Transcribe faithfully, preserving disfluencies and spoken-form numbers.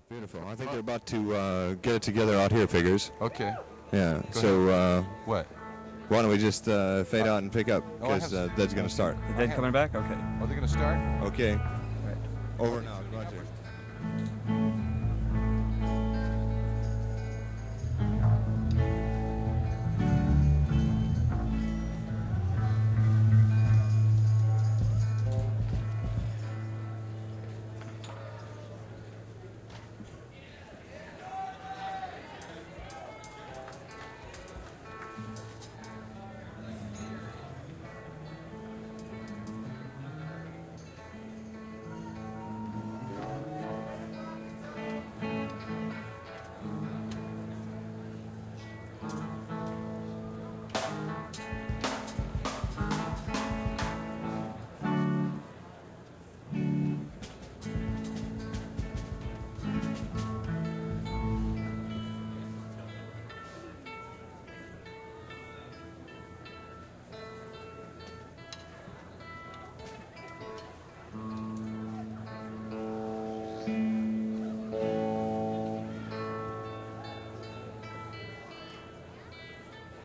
Beautiful. I think they're about to uh, get it together out here, Figures. Okay. Yeah. Go so uh, What? why don't we just uh, fade out and pick up Oh, I because have uh, that's going to start. Is Ed coming back? Okay. Are they going to start? Okay. Right. Over now. Roger.